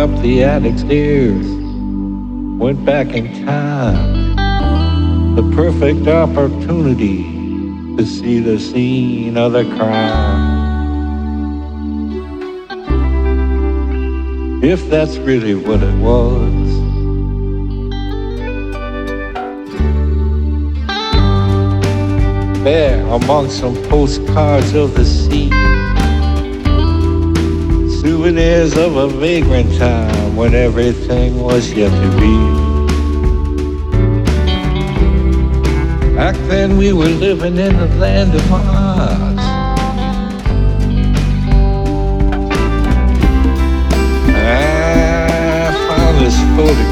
up the attic stairs, went back in time. The perfect opportunity to see the scene of the crime. If that's really what it was. There, among some postcards of the sea, souvenirs of a vagrant time when everything was yet to be. Back then we were living in the land of Oz. I found this photograph